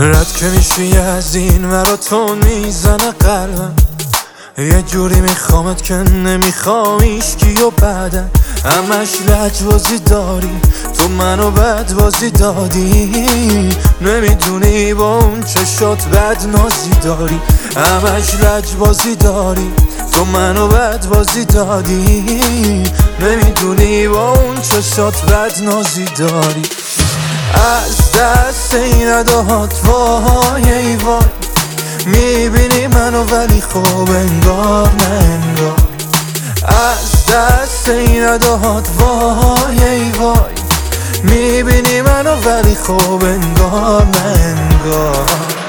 رد که میشی از این ورا تو میزنه قلبم، یه جوری میخوامت که نمیخوام ایشکی و بعدم همش لجبازی داری، تو منو بدبازی دادی، نمیدونی با اون چشات بد نازی داری، همش لجبازی داری، تو منو بدبازی دادی، نمیدونی با اون چشات بد نازی داری. از دست این اداهات وای ای وای، میبینی منو ولی خوب انگار نه انگار. از دست این اداهات وای ای وای، میبینی منو ولی خوب انگار نه انگار.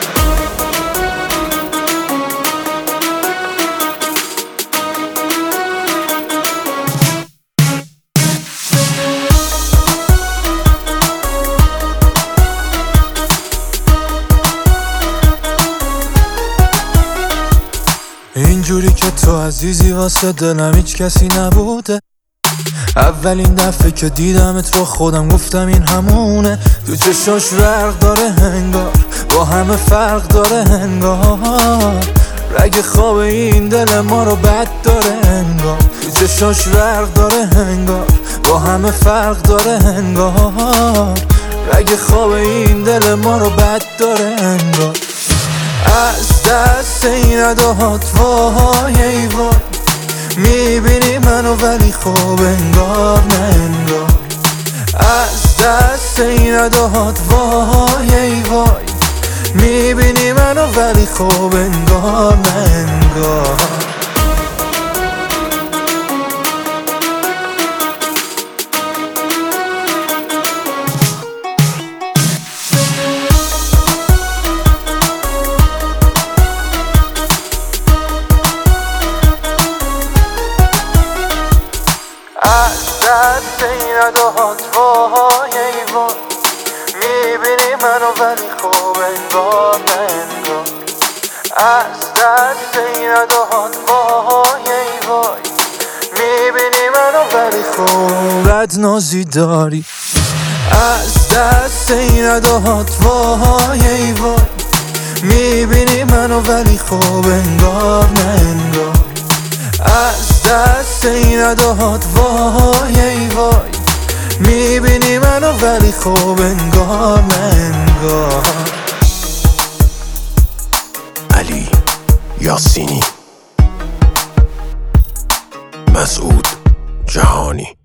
اینجوری که تو عزیزی واسه دلم هیچ کسی نبوده، اولین دفعه که دیدمت با خودم گفتم این همونه، تو چشاش برق داره انگار، با همه فرق داره انگار، رگ خواب این دل ما رو بد داره انگار، تو چشاش برق داره انگار، با همه فرق داره انگار، رگ خواب این دل ما رو بد داره انگار. از دست این اداهات وای ای وای، میبینی منو ولی خوب انگار نه انگار. از دست این اداهات وای ای وای، میبینی منو ولی خوب انگار نه انگار. از دست این اداهات وای ای وای، میبینی منو ولی خوب انگار نه انگار. از دست این اداهات وای ای وای، میبینی منو ولی خوب بد نازی داری. از دست این اداهات وای ای وای، میبینی منو ولی خوب انگار نه انگار. از دست این اداهات وای ای وای، میبینی منو ولی خوب انگار نه انگار. علی یاسینی، مسعود جهانی.